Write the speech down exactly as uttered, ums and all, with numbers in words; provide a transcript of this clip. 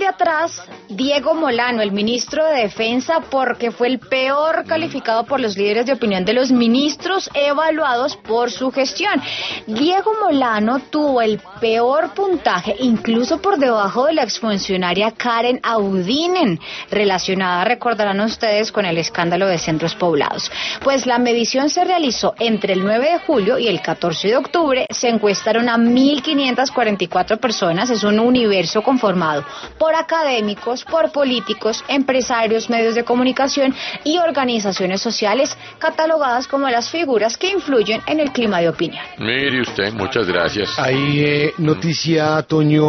de atrás Diego Molano, el ministro de Defensa, porque fue el peor calificado por los líderes de opinión de los ministros evaluados por su gestión. Diego Molano tuvo el peor puntaje, incluso por debajo de la exfuncionaria Karen Audinen, relacionada, recordarán ustedes, con el escándalo de centros poblados. Pues la medición se realizó entre el nueve de julio y el catorce de octubre, se encuestaron a mil quinientas cuarenta y cuatro personas, es un universo conformado por académicos, por políticos, empresarios, medios de comunicación y organizaciones sociales catalogadas como las figuras que influyen en el clima de opinión. Mire usted, muchas gracias. Hay eh, noticia, Toño.